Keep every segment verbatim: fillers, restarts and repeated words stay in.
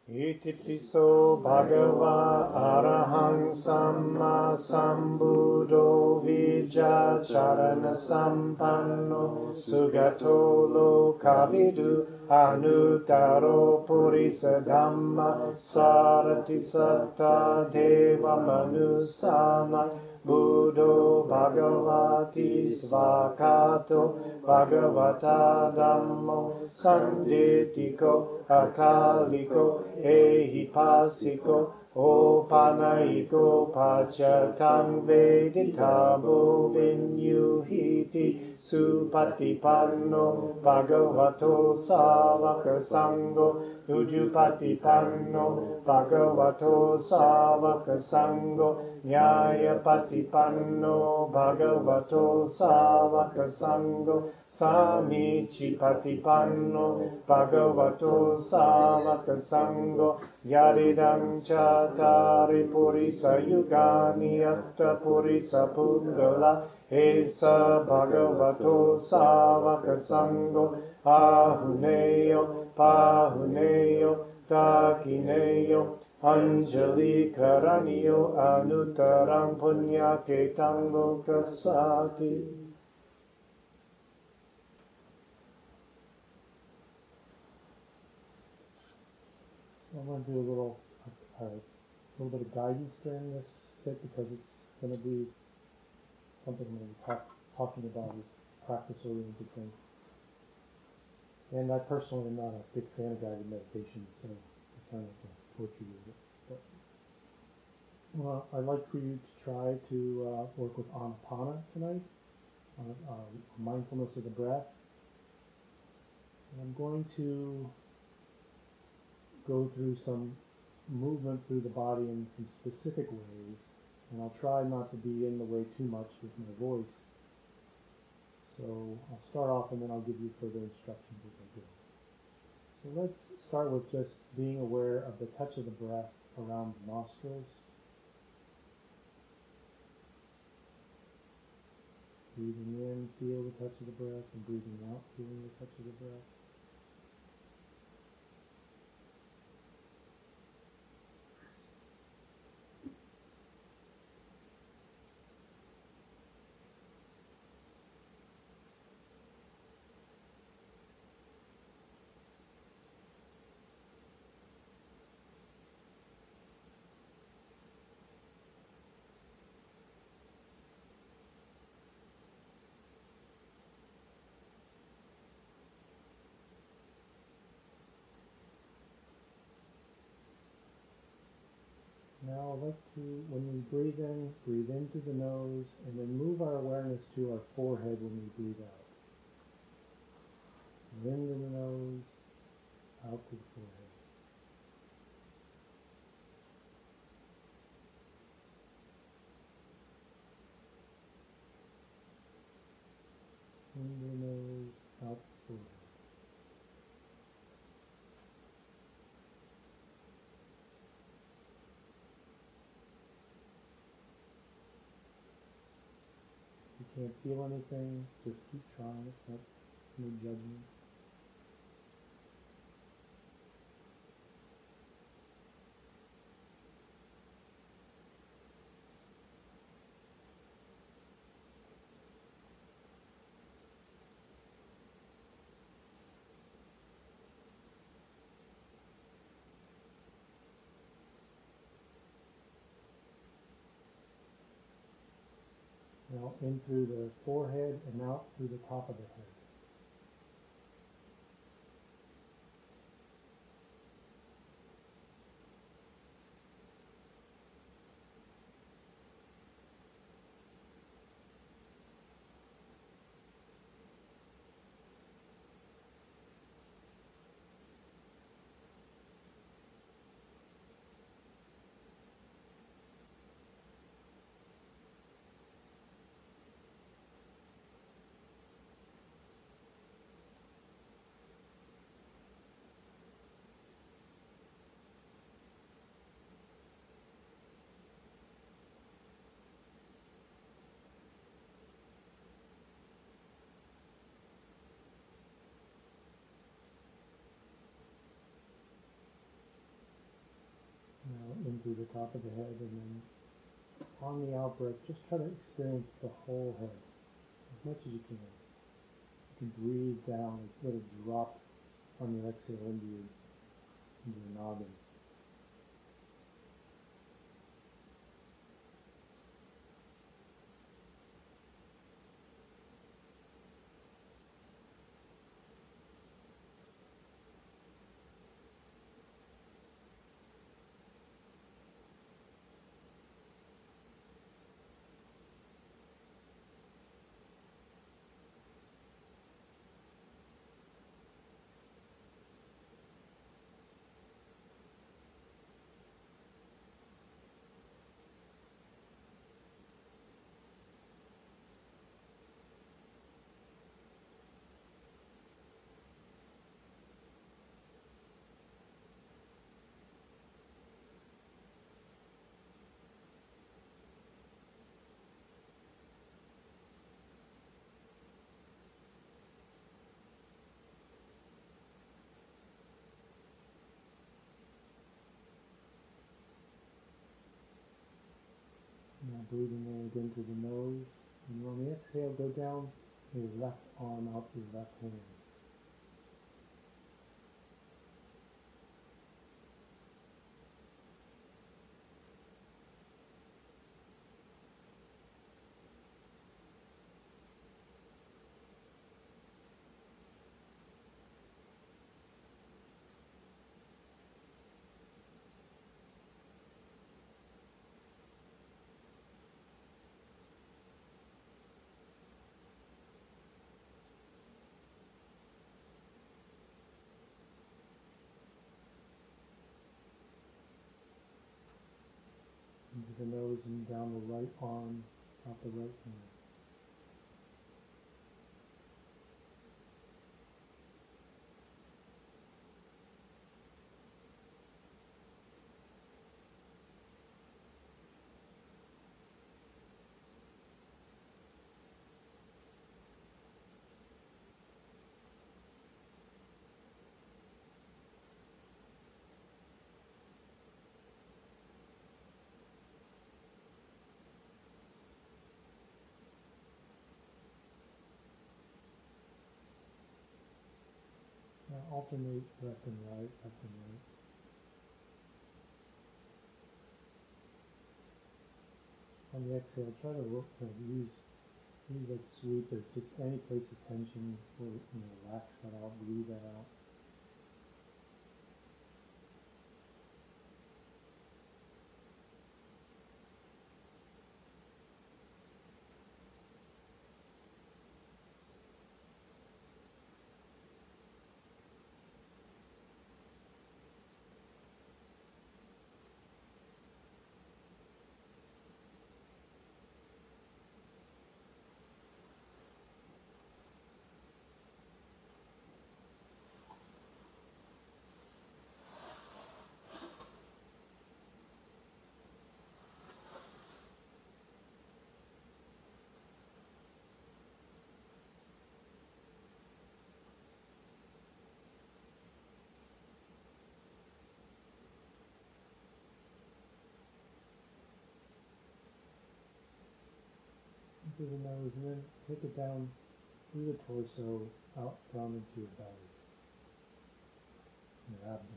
Iti piso bhagava arahang samma sambuddho vijacharana sampanno sugato lokavidu anuttaro purisa dhamma sarati satta deva manusama buddho bhagavati svakato bhagavata dhammo sanditiko akaliko ehipasiko opanaiko pachatam veditabo vinyuhiti supatipanno bhagavato savaka sangho ujupatipanno bhagavato savaka sangho nyayapatipanno bhagavato savaka sangho Samicipatipanno bhagavato savaka sangho yaridam chatari purisa yugani atta purisa puggala esa bhagavato savaka sangho ahuneyo pahuneyo takineyo anjali karanyo anuttarang punyaketam lokasati. I'm going to do a little, uh, a little bit of guidance during this sit because it's going to be something I'm going to be talk, talking about is practice-oriented thing. And I personally am not a big fan of guided meditation, so I try not to torture you with it. But well, I'd like for you to try to uh, work with Anapana tonight, uh, uh, mindfulness of the breath. And I'm going to go through some movement through the body in some specific ways, and I'll try not to be in the way too much with my voice. So I'll start off and then I'll give you further instructions as I go. So let's start with just being aware of the touch of the breath around the nostrils. Breathing in, feel the touch of the breath, and breathing out, feeling the touch of the breath. Now I'd like to, when we breathe in, breathe in through the nose, and then move our awareness to our forehead when we breathe out. So in to the nose, out to the forehead. In the nose, out the forehead. If you can't feel anything, just keep trying. It's not no judgment. Now in through the forehead and out through the top of the head. into the top of the head, and then on the out breath, just try to experience the whole head as much as you can. You can breathe down, let it drop on your exhale into your, into your noggin. Now breathing in again through the nose, and on the exhale, go down your left arm out your left hand. Into the nose and down the right arm, out the right hand. Now alternate left and right, left and right. On the exhale, try to look, uh, use use that sweep as just any place of tension, or you know, relax that out, breathe that out. Through the nose, and then take it down through the torso, out down into your belly, your abdomen.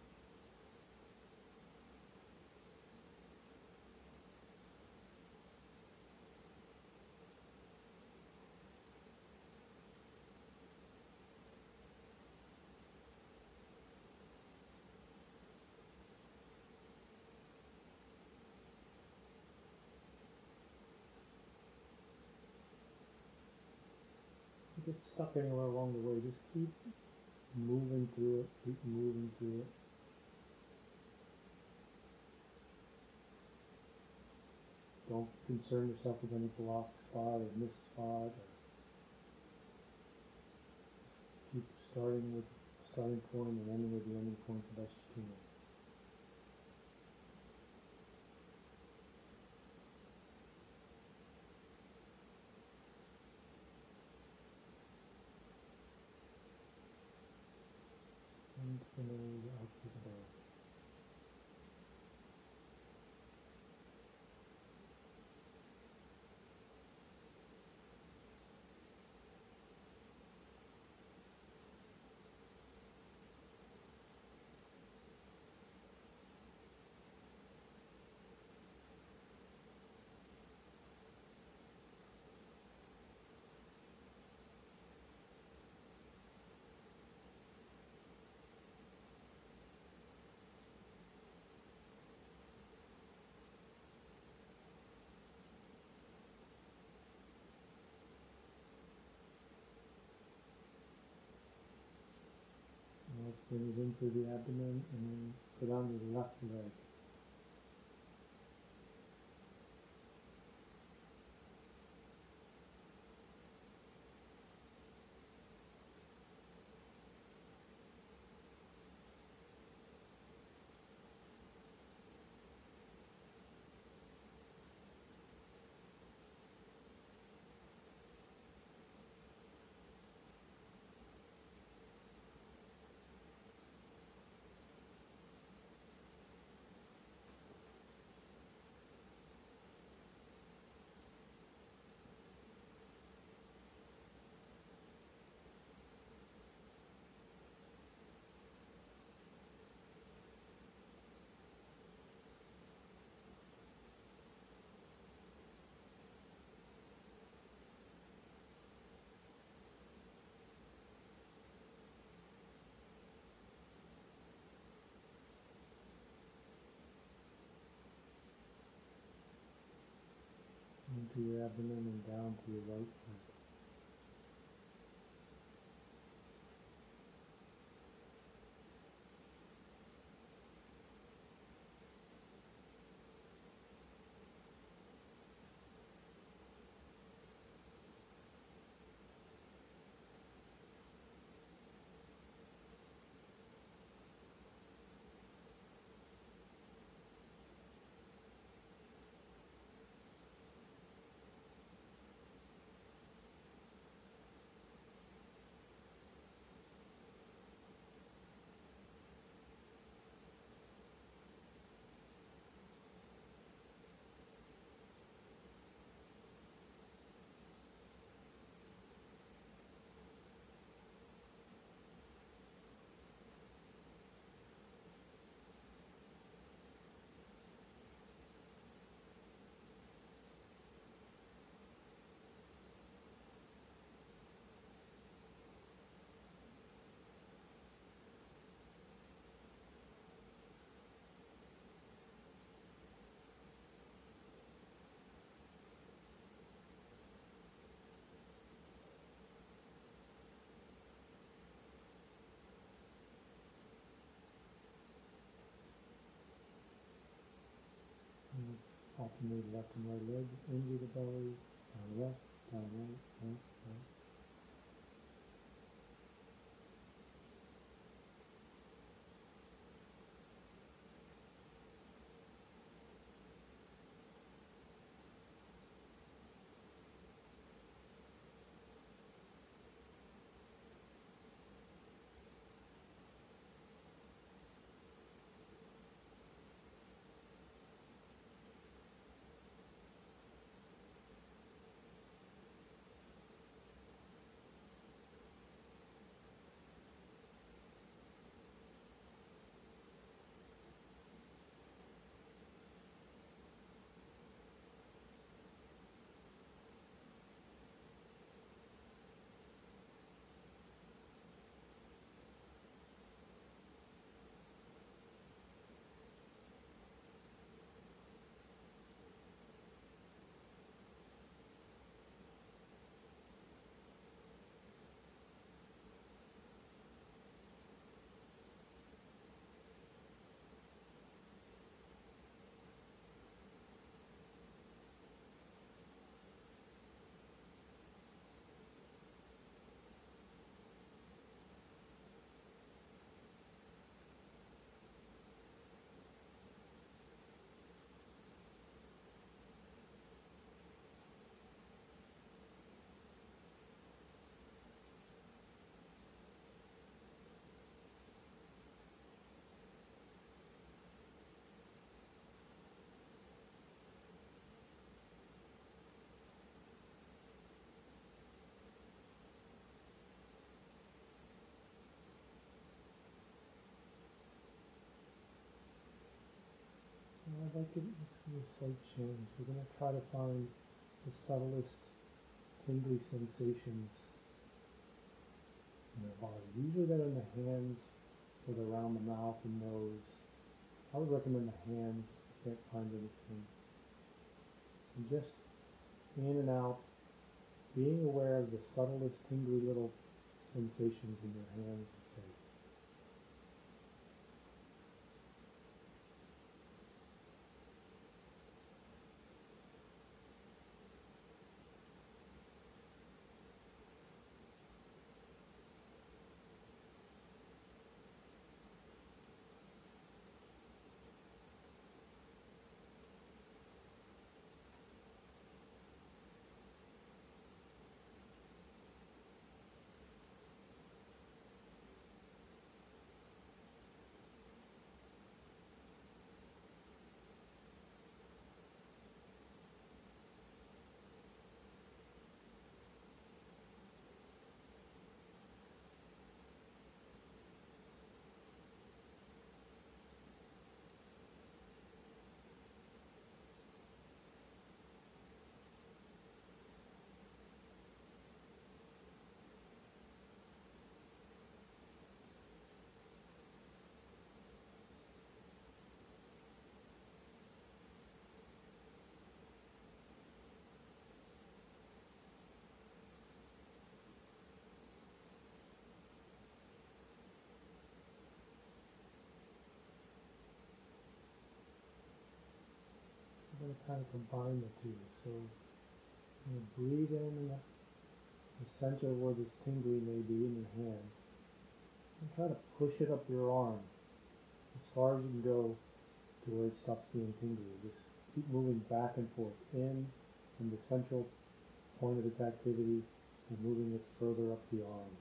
If you get stuck anywhere along the way, just keep moving through it, keep moving through it. Don't concern yourself with any block spot or miss spot. Or just keep starting with the starting point and ending with the ending point the best you can. And the nose out to the belly. Bring it in through the abdomen and then go down to the left leg. Into your abdomen and down to your right leg. And let's alternate left and right leg into the belly, down left, down right, left, right. Now I'd like to just give you a slight change. We're going to try to find the subtlest tingly sensations in our body. Usually they're in the hands or they're around the mouth and nose. I would recommend the hands if you can't find anything. And just in and out, being aware of the subtlest tingly little sensations in your hands and face. to kind of combine the two. So you know, breathe in the, the center where this tingly may be in your hands, and try to push it up your arm as far as you can go to where it stops being tingly. Just keep moving back and forth in from the central point of its activity and moving it further up the arm.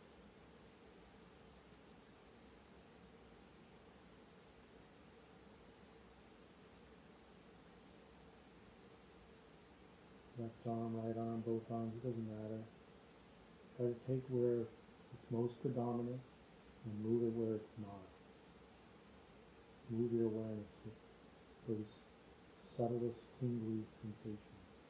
Left arm, right arm, both arms, it doesn't matter. Try to take where it's most predominant and move it where it's not. Move your awareness with those subtlest tingly sensations.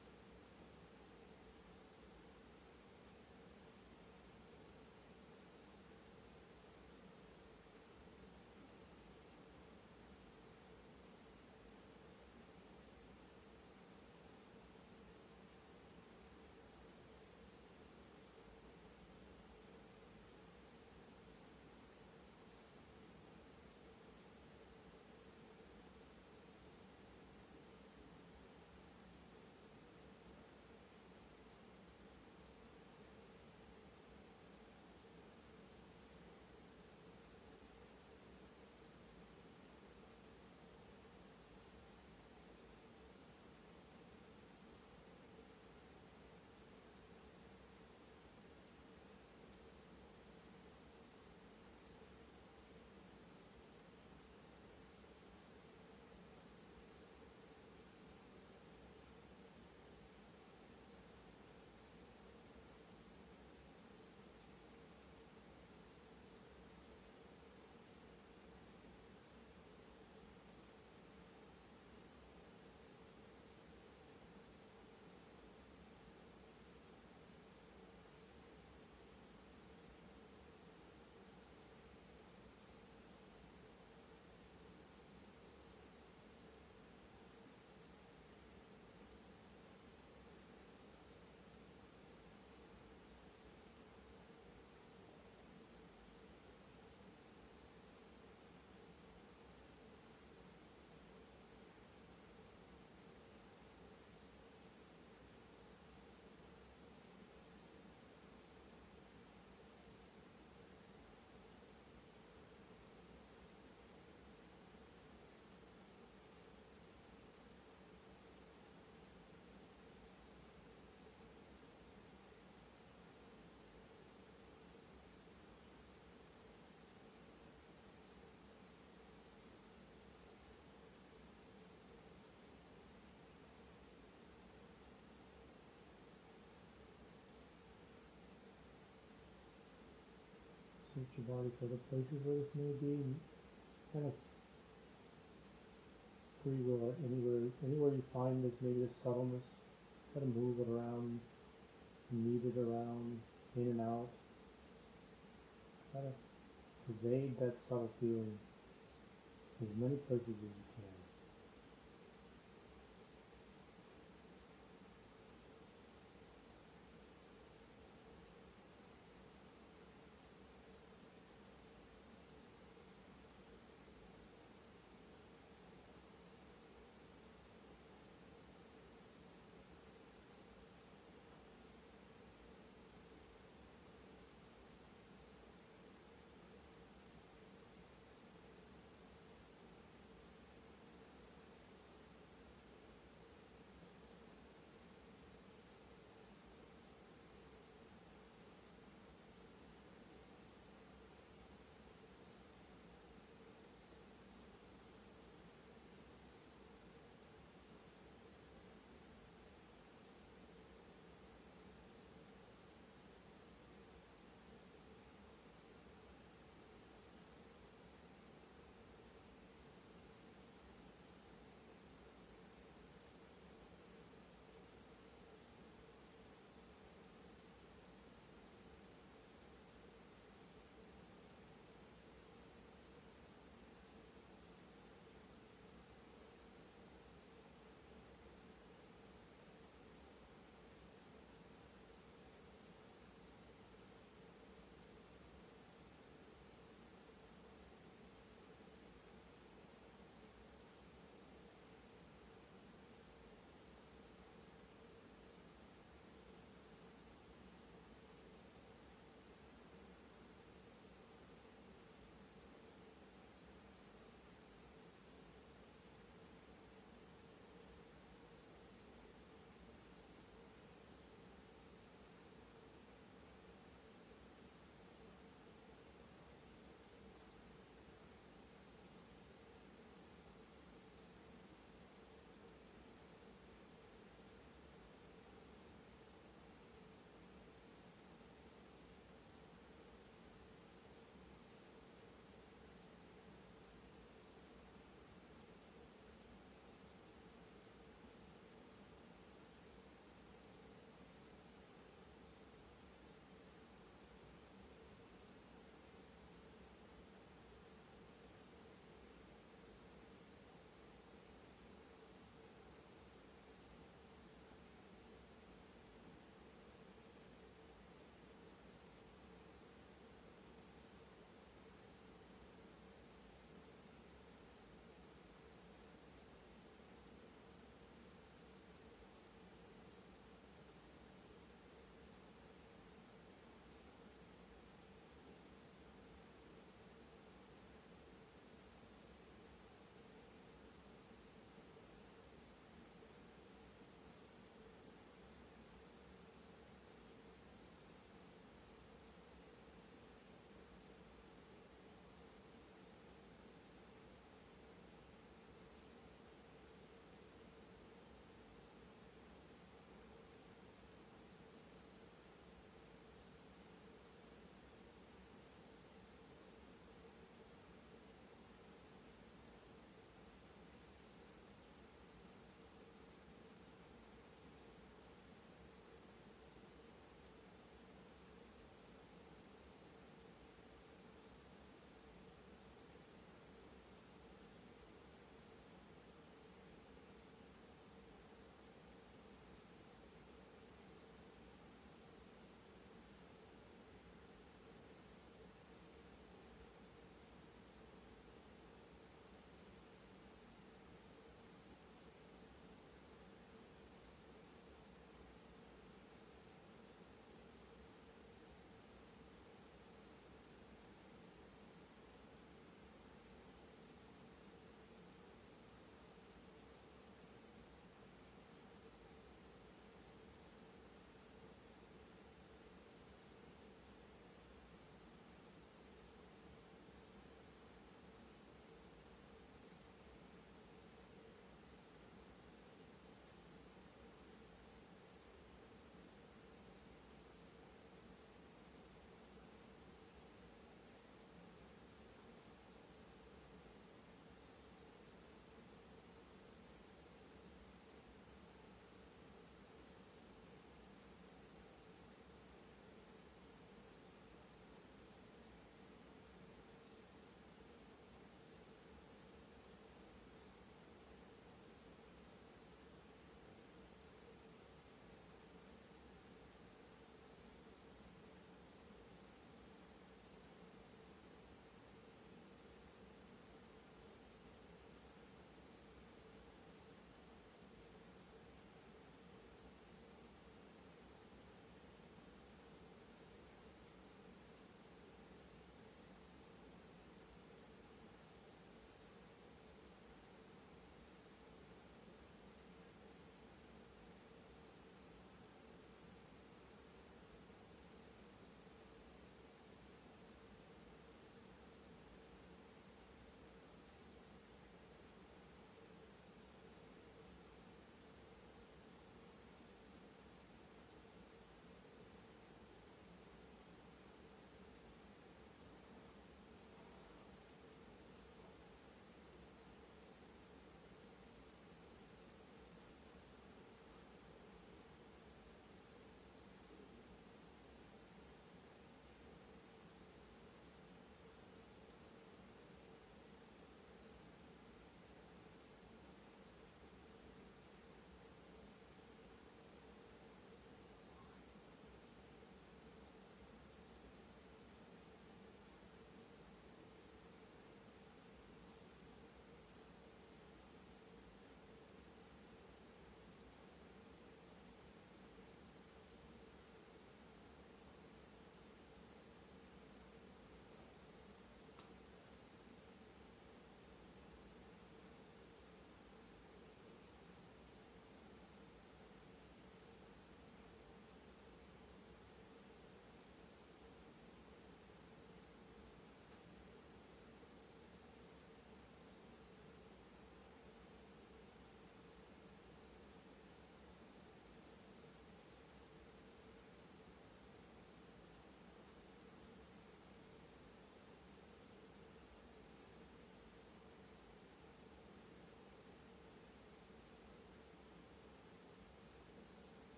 Search your body for the places where this may be, and kind of free will it anywhere, anywhere you find this, maybe this subtleness, try to move it around, knead it around, in and out. Try to pervade that subtle feeling as many places as you can.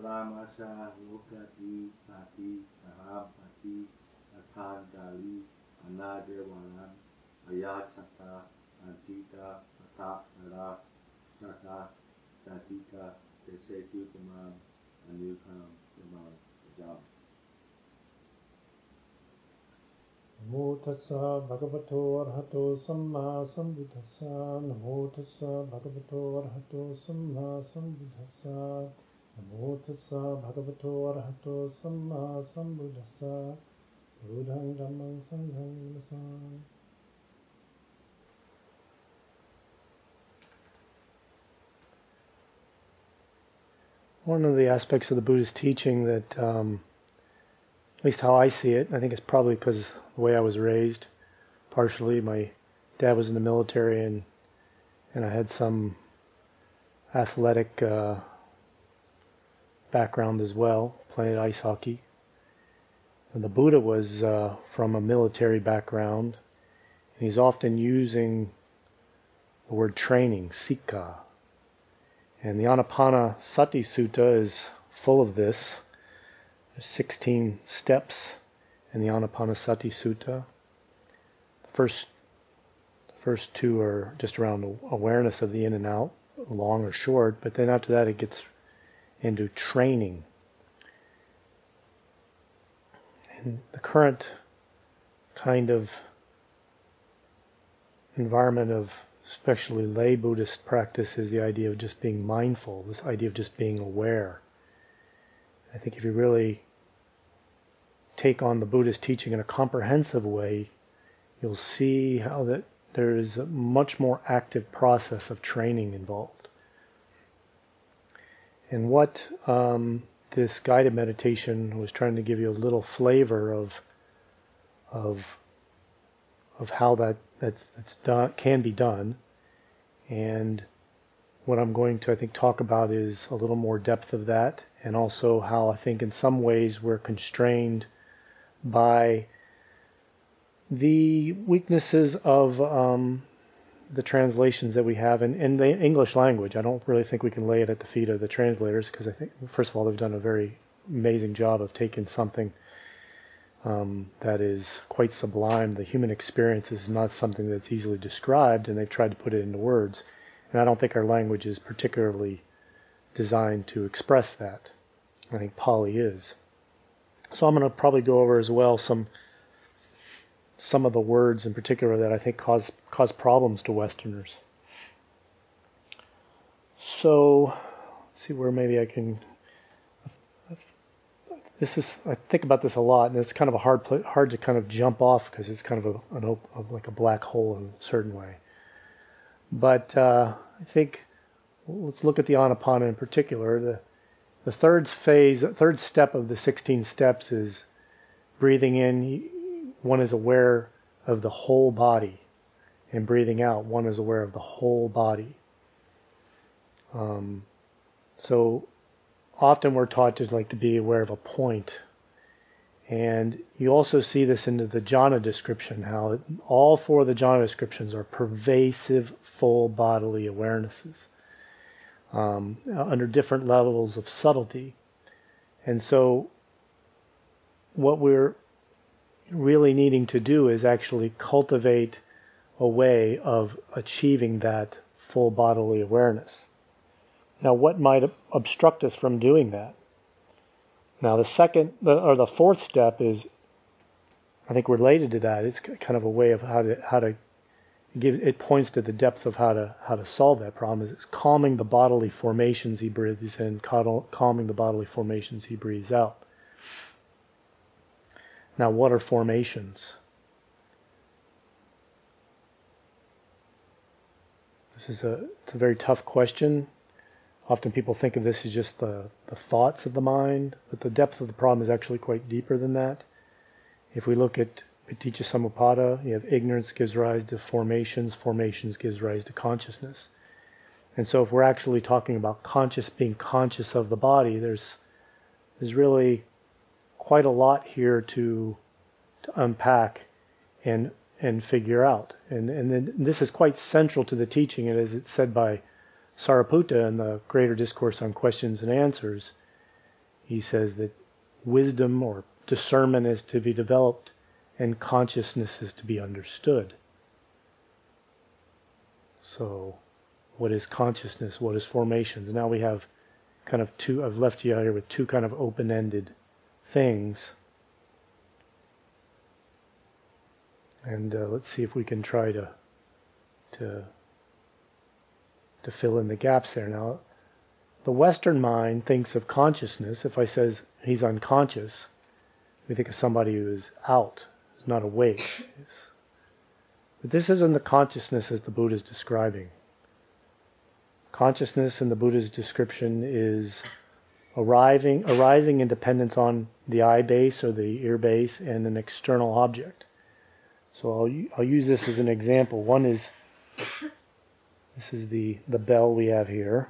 Ramasha Lokati Pati Saham Pati Atan Dali Anadewalan Ayachata Antita Pata Nara Shata Tatika Desetu Tamam Anukam Tamam Jam. Namo tassa bhagavato arhato samma sambuddhassa. Namo tassa bhagavato arhato samma sambuddhassa. Namo tassa bhagavato arhato samma sambuddhassa. Buddhang dhammang sanghang namasami. One of the aspects of the Buddhist teaching that, um, at least how I see it, I think it's probably because of the way I was raised, partially. My dad was in the military, and and I had some athletic uh, background as well, played ice hockey. And the Buddha was uh, from a military background, and he's often using the word training, sikha. And the Anapanasati Sutta is full of this. There's sixteen steps in the Anapanasati Sutta. The first, the first two are just around awareness of the in and out, long or short, but then after that it gets into training. And the current kind of environment of especially lay Buddhist practice is the idea of just being mindful, this idea of just being aware. I think if you really take on the Buddhist teaching in a comprehensive way, you'll see how that there is a much more active process of training involved. And what um, this guided meditation was trying to give you a little flavor of of of how that that's that's done can be done. And what I'm going to I think talk about is a little more depth of that, and also how I think in some ways we're constrained by the weaknesses of um, the translations that we have in, in the English language. I don't really think we can lay it at the feet of the translators, because I think, first of all, they've done a very amazing job of taking something um, that is quite sublime. The human experience is not something that's easily described, and they've tried to put it into words. And I don't think our language is particularly designed to express that. I think Pali is. So I'm going to probably go over as well some some of the words in particular that I think cause cause problems to Westerners. So let's see where maybe I can. This is I think about this a lot, and it's kind of a hard hard to kind of jump off because it's kind of a, an op, like a black hole in a certain way. But uh, I think let's look at the Anapana in particular. The the third phase, third step of the sixteen steps is breathing in. One is aware of the whole body, and breathing out, one is aware of the whole body. Um, so often we're taught to like to be aware of a point, and you also see this in the jhana description, how all four of the jhana descriptions are pervasive, full bodily awarenesses um, under different levels of subtlety. And so what we're really needing to do is actually cultivate a way of achieving that full bodily awareness. Now, what might obstruct us from doing that? Now, the second or the fourth step is, I think, related to that. It's kind of a way of how to how to give. It points to the depth of how to how to solve that problem. Is it's calming the bodily formations he breathes in, calming the bodily formations he breathes out. Now, what are formations? This is a it's a very tough question. Often people think of this as just the, the thoughts of the mind, but the depth of the problem is actually quite deeper than that. If we look at Paticca Samuppada, you have ignorance gives rise to formations, formations gives rise to consciousness. And so if we're actually talking about conscious being conscious of the body, there's there's really quite a lot here to to unpack and and figure out. And and then this is quite central to the teaching, and as it's said by Sariputta in the Greater Discourse on Questions and Answers, he says that wisdom or discernment is to be developed and consciousness is to be understood. So, what is consciousness? What is formations? Now we have kind of two, I've left you out here with two kind of open-ended things. And uh, let's see if we can try to, to, to fill in the gaps there. Now, the Western mind thinks of consciousness. If I says he's unconscious, we think of somebody who is out, who's not awake. But this isn't the consciousness as the Buddha is describing. Consciousness in the Buddha's description is arriving, arising in dependence on the eye base or the ear base and an external object. So I'll, I'll use this as an example. One is, this is the, the bell we have here.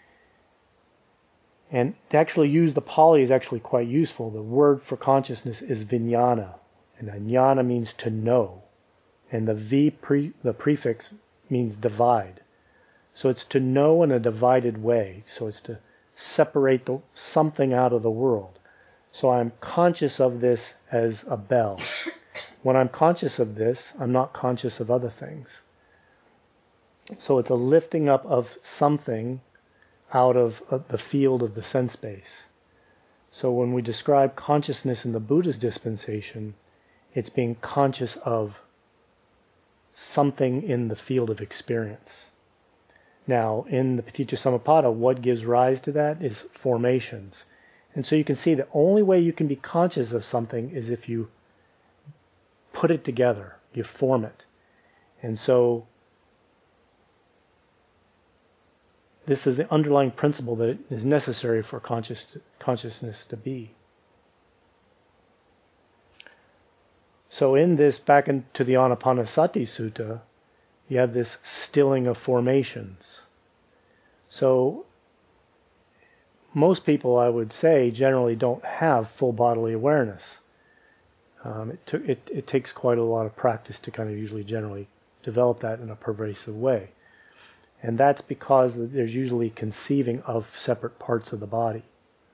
And to actually use the Pali is actually quite useful. The word for consciousness is vijnana. And jnana means to know. And the V, pre, the prefix, means divide. So it's to know in a divided way. So it's to separate the, something out of the world. So I'm conscious of this as a bell. When I'm conscious of this, I'm not conscious of other things. So it's a lifting up of something out of uh, the field of the sense base. So when we describe consciousness in the Buddha's dispensation, it's being conscious of something in the field of experience. Now, in the Paticca Samuppada, what gives rise to that is formations. And so you can see the only way you can be conscious of something is if you put it together, you form it. And so this is the underlying principle that is necessary for conscious, consciousness to be. So in this, back into the Anapanasati Sutta, you have this stilling of formations. So most people, I would say, generally don't have full bodily awareness. Um, it, t- it, it takes quite a lot of practice to kind of usually generally develop that in a pervasive way. And that's because there's usually conceiving of separate parts of the body.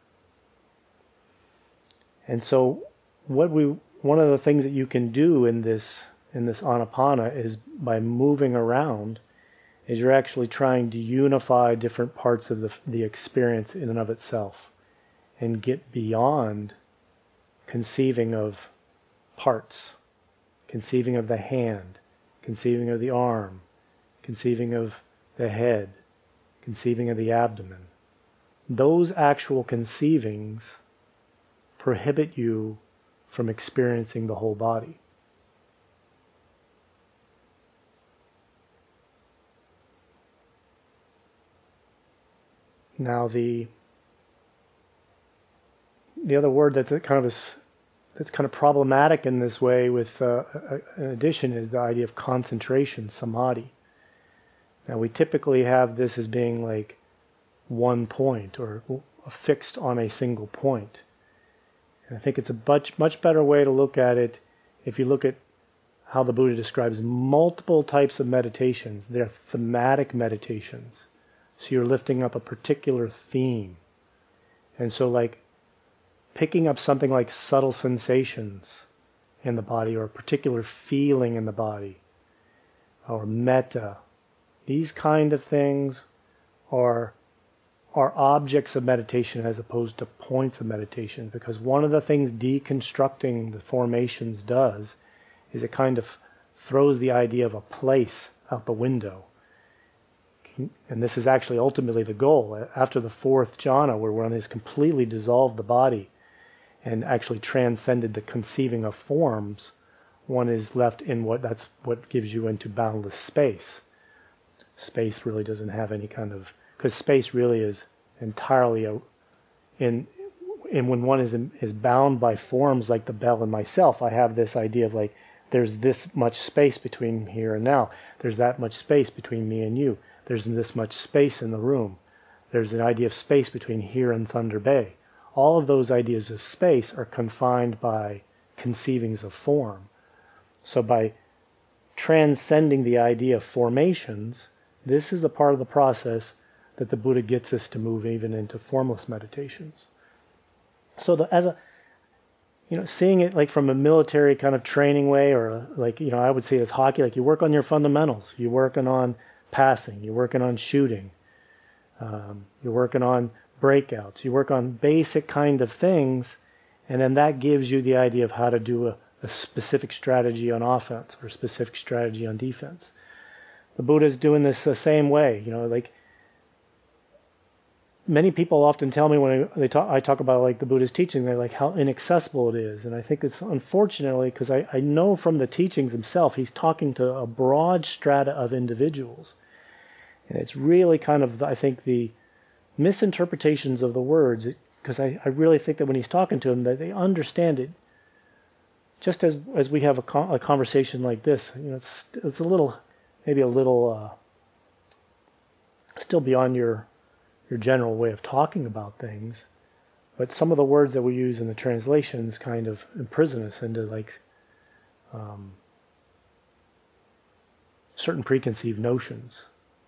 And so what we one of the things that you can do in this in this Anapana is by moving around is you're actually trying to unify different parts of the, the experience in and of itself and get beyond conceiving of parts, conceiving of the hand, conceiving of the arm, conceiving of the head, conceiving of the abdomen. Those actual conceivings prohibit you from experiencing the whole body. Now the the other word that's a kind of a, that's kind of problematic in this way with uh, an addition is the idea of concentration, samadhi. Now we typically have this as being like one point or fixed on a single point. And I think it's a much, much better way to look at it if you look at how the Buddha describes multiple types of meditations. They're thematic meditations. So you're lifting up a particular theme. And so like picking up something like subtle sensations in the body or a particular feeling in the body or metta. These kind of things are are objects of meditation as opposed to points of meditation, because one of the things deconstructing the formations does is it kind of throws the idea of a place out the window. And this is actually ultimately the goal. After the fourth jhana, where one has completely dissolved the body and actually transcended the conceiving of forms, one is left in what that's what gives you into boundless space. Space really doesn't have any kind of, because space really is entirely a, in, and when one is in, is bound by forms like the bell and myself, I have this idea of like, there's this much space between here and now. There's that much space between me and you. There's this much space in the room. There's an idea of space between here and Thunder Bay. All of those ideas of space are confined by conceivings of form. So by transcending the idea of formations, this is the part of the process that the Buddha gets us to move even into formless meditations. So the, as a, you know, seeing it like from a military kind of training way, or like, you know, I would say as hockey, like you work on your fundamentals, you're working on passing, you're working on shooting, um, you're working on breakouts, you work on basic kind of things, and then that gives you the idea of how to do a, a specific strategy on offense or a specific strategy on defense. The Buddha's doing this the same way, you know, like many people often tell me when I, they talk, I talk about like the Buddha's teaching, they're like how inaccessible it is. And I think it's unfortunately, because I, I know from the teachings himself, he's talking to a broad strata of individuals. And it's really kind of, I think, the misinterpretations of the words, because I, I really think that when he's talking to them, that they understand it. Just as as we have a, con- a conversation like this, you know, it's it's a little, maybe a little, uh, still beyond your your general way of talking about things, but some of the words that we use in the translations kind of imprison us into like um, certain preconceived notions.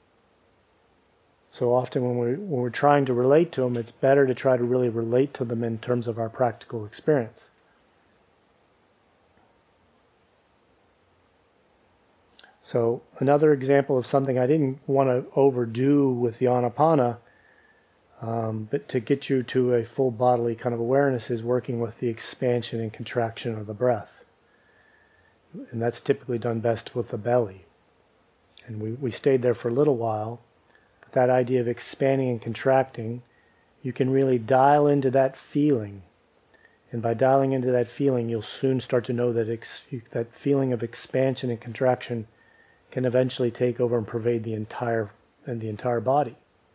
So often when we when we're trying to relate to them, it's better to try to really relate to them in terms of our practical experience. So another example of something I didn't want to overdo with the Anapana, um, but to get you to a full bodily kind of awareness, is working with the expansion and contraction of the breath. And that's typically done best with the belly. And we, we stayed there for a little while. But that idea of expanding and contracting, you can really dial into that feeling. And by dialing into that feeling, you'll soon start to know that ex- that feeling of expansion and contraction can eventually take over and pervade the entire and the entire body.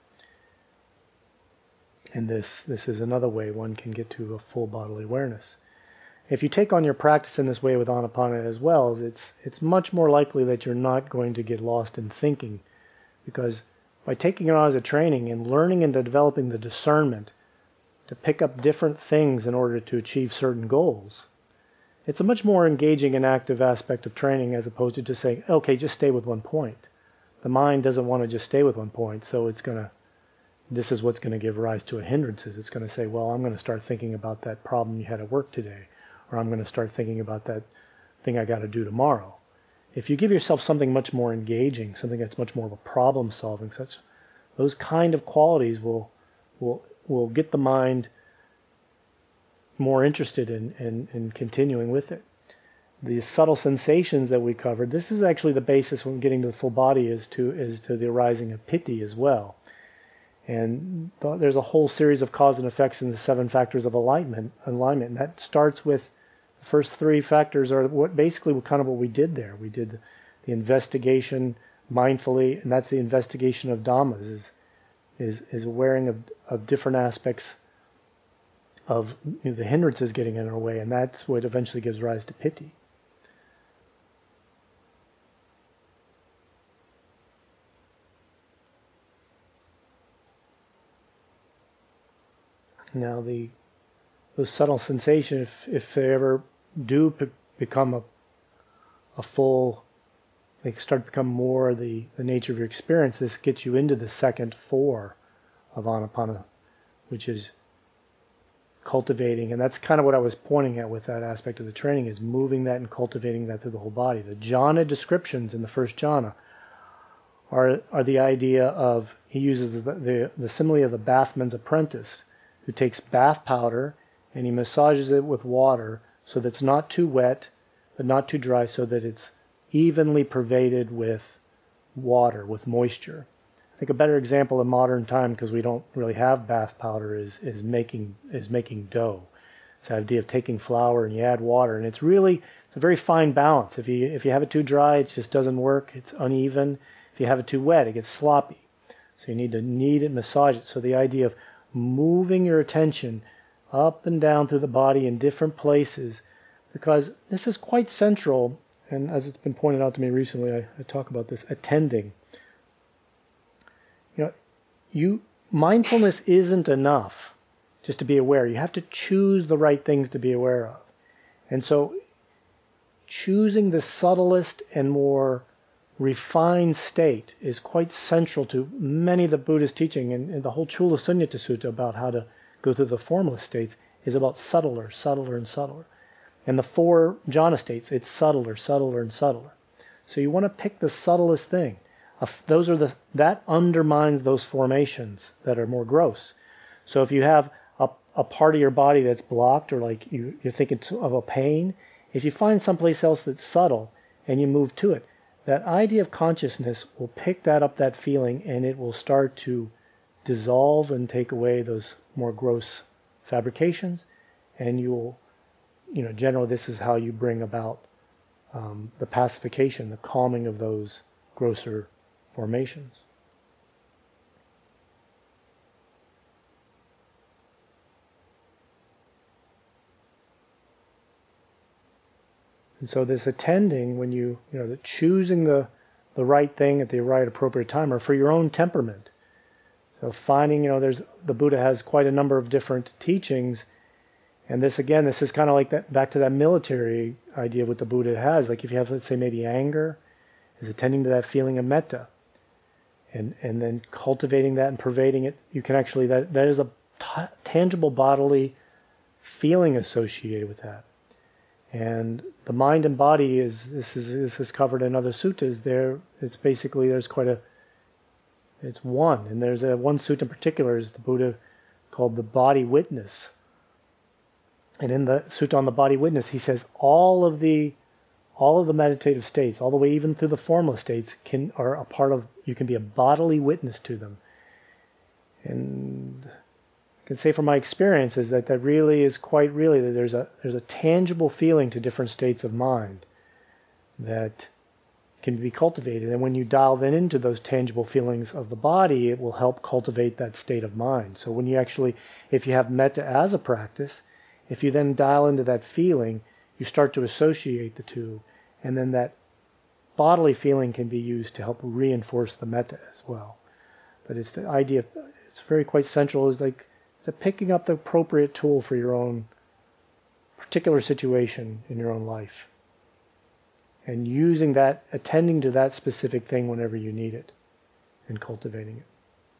And this this is another way one can get to a full bodily awareness. If you take on your practice in this way with Anapana as well, is it's it's much more likely that you're not going to get lost in thinking, because by taking it on as a training and learning and developing the discernment to pick up different things in order to achieve certain goals, it's a much more engaging and active aspect of training as opposed to just saying, okay, just stay with one point. The mind doesn't want to just stay with one point, so it's going to, this is what's going to give rise to a hindrances. It's going to say, well, I'm going to start thinking about that problem you had at work today, or I'm going to start thinking about that thing I got to do tomorrow. If you give yourself something much more engaging, something that's much more of a problem solving, such those kind of qualities will will will get the mind more interested in, in, in continuing with it. The subtle sensations that we covered, this is actually the basis when getting to the full body is to is to the arising of piti as well. And th- there's a whole series of cause and effects in the seven factors of alignment. Alignment, and that starts with the first three factors are what basically what kind of what we did there. We did the investigation mindfully, and that's the investigation of dhammas, is is is awareing of of different aspects of, you know, the hindrances getting in our way, and that's what eventually gives rise to piti. Now, the those subtle sensations, if, if they ever do p- become a a full, they start to become more the, the nature of your experience, this gets you into the second four of Anapana, which is cultivating, and that's kind of what I was pointing at with that aspect of the training, is moving that and cultivating that through the whole body. The jhana descriptions in the first jhana are are the idea of, he uses the, the, the simile of the bathman's apprentice, who takes bath powder and he massages it with water so that it's not too wet but not too dry, so that it's evenly pervaded with water, with moisture. I think a better example in modern time, because we don't really have bath powder, is is making is making dough. It's the idea of taking flour and you add water, and it's really it's a very fine balance. If you if you have it too dry, it just doesn't work. It's uneven. If you have it too wet, it gets sloppy. So you need to knead it, massage it. So the idea of moving your attention up and down through the body in different places, because this is quite central. And as it's been pointed out to me recently, I, I talk about this attending. You know, you mindfulness isn't enough just to be aware. You have to choose the right things to be aware of. And so choosing the subtlest and more refined state is quite central to many of the Buddhist teaching, and, and the whole Chula Sunyata Sutta about how to go through the formless states is about subtler, subtler, and subtler. And the four jhana states, it's subtler, subtler, and subtler. So you want to pick the subtlest thing. Those are the that undermines those formations that are more gross. So if you have a, a part of your body that's blocked, or like you, you're thinking of a pain, if you find someplace else that's subtle and you move to it, that idea of consciousness will pick that up, that feeling, and it will start to dissolve and take away those more gross fabrications. And you will, you know, generally this is how you bring about um, the pacification, the calming of those grosser formations. And so this attending, when you, you know, the choosing the, the right thing at the right appropriate time, or for your own temperament. So finding, you know, there's, the Buddha has quite a number of different teachings. And this, again, this is kind of like that, back to that military idea what the Buddha has. Like if you have, let's say, maybe anger, is attending to that feeling of metta. And, and then cultivating that and pervading it. You can actually, that, that is a t- tangible bodily feeling associated with that. And the mind and body is, this is this is covered in other suttas. There, it's basically, there's quite a, it's one. And there's a one sutta in particular is the Buddha called the body witness. And in the sutta on the body witness, he says all of the, all of the meditative states, all the way even through the formless states, can are a part of, you can be a bodily witness to them. And I can say from my experience is that that really is quite really that there's a there's a tangible feeling to different states of mind that can be cultivated. And when you dial then into those tangible feelings of the body, it will help cultivate that state of mind. So when you actually, if you have metta as a practice, if you then dial into that feeling, you start to associate the two, and then that bodily feeling can be used to help reinforce the metta as well. But it's the idea, it's very quite central, is like to picking up the appropriate tool for your own particular situation in your own life. And using that, attending to that specific thing whenever you need it, and cultivating it.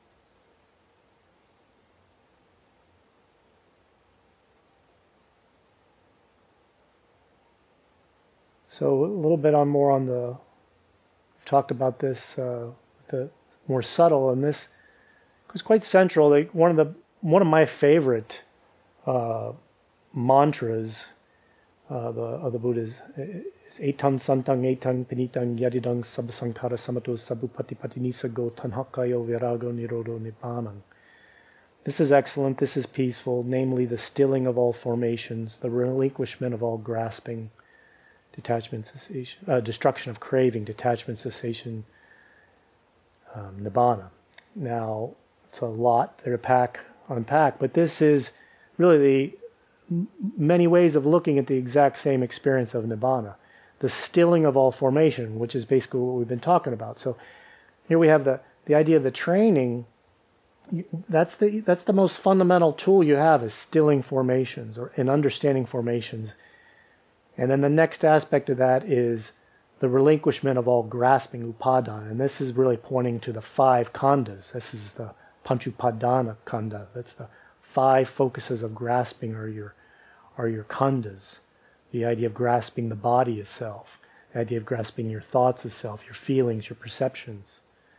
So a little bit on more on the, we've talked about this, uh, the more subtle, and this was quite central. Like one of the one of my favorite uh, mantras uh, the, of the Buddhas is Etan Santang Etan Pinitang Yadidang Sabbasankara Samato Sabupatipati Nisago Tanhakayo Virago Nirodo Nibbanang. This is excellent, this is peaceful, namely the stilling of all formations, the relinquishment of all grasping, detachment, cessation, uh, destruction of craving, detachment, cessation, um, nibbana. Now, it's a lot there to pack, unpack, but this is really the m- many ways of looking at the exact same experience of nibbana, the stilling of all formation, which is basically what we've been talking about. So here we have the, the idea of the training. That's the that's the most fundamental tool you have, is stilling formations or in understanding formations. And then the next aspect of that is the relinquishment of all grasping, upadana. And this is really pointing to the five khandhas. This is the panchupadana khandha. That's the five focuses of grasping are your, are your khandhas. The idea of grasping the body itself. The idea of grasping your thoughts itself, your feelings, your perceptions.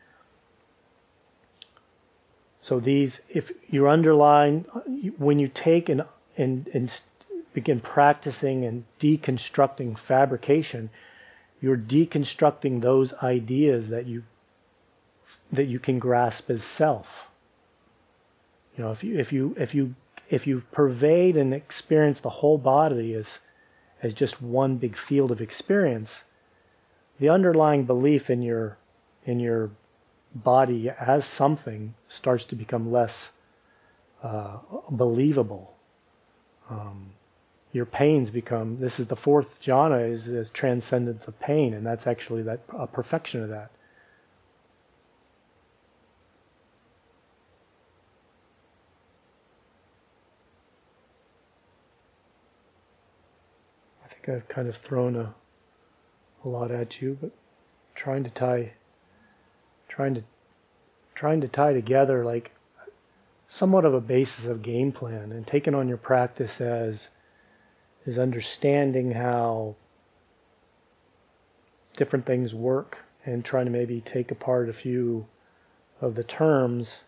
So these, if you underline, when you take and, and, and begin practicing and deconstructing fabrication, you're deconstructing those ideas that you that you can grasp as self. You know, if you if you if you if you pervade and experience the whole body as as just one big field of experience, the underlying belief in your in your body as something starts to become less uh, believable. Um, your pains become, this is the fourth jhana, is, is transcendence of pain, and that's actually that a perfection of that. I think I've kind of thrown a, a lot at you, but trying to tie trying to trying to tie together, like somewhat of a basis of game plan, and taking on your practice as is understanding how different things work and trying to maybe take apart a few of the terms,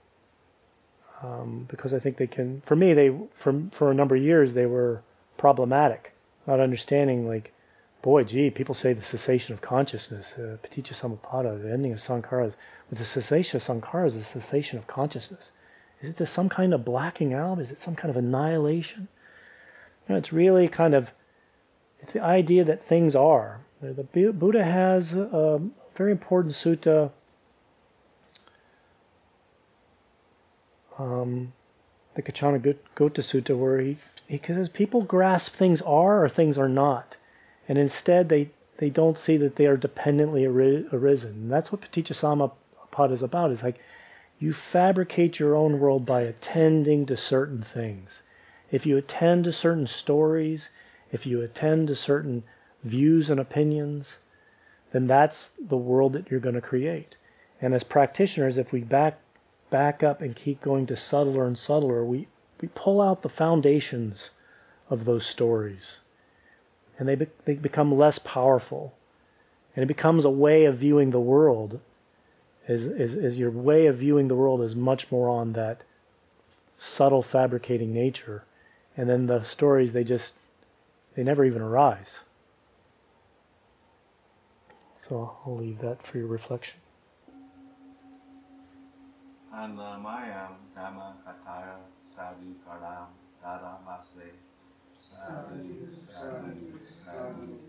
um, because I think they can, for me, they, for, for a number of years, they were problematic, not understanding, like, boy, gee, people say the cessation of consciousness, uh, paticca samuppada, the ending of sankharas. With the cessation of sankharas, the cessation of consciousness. Is it this some kind of blacking out? Is it some kind of annihilation? You know, it's really kind of, it's the idea that things are. The Buddha has a very important sutta, um, the Kachana Gota Sutta, where he, he says people grasp things are or things are not. And instead they, they don't see that they are dependently arisen. And that's what Paticca Samuppada is about. It's like you fabricate your own world by attending to certain things. If you attend to certain stories, if you attend to certain views and opinions, then that's the world that you're going to create. And as practitioners, if we back back up and keep going to subtler and subtler, we, we pull out the foundations of those stories. And they, be, they become less powerful. And it becomes a way of viewing the world. Is, is, is your way of viewing the world is much more on that subtle fabricating nature. And then the stories, they just, they never even arise. So I'll leave that for your reflection. Anamayam Dhamma Katara Sadhu Karam Dara Mase Sadhu Sadhu Sadhu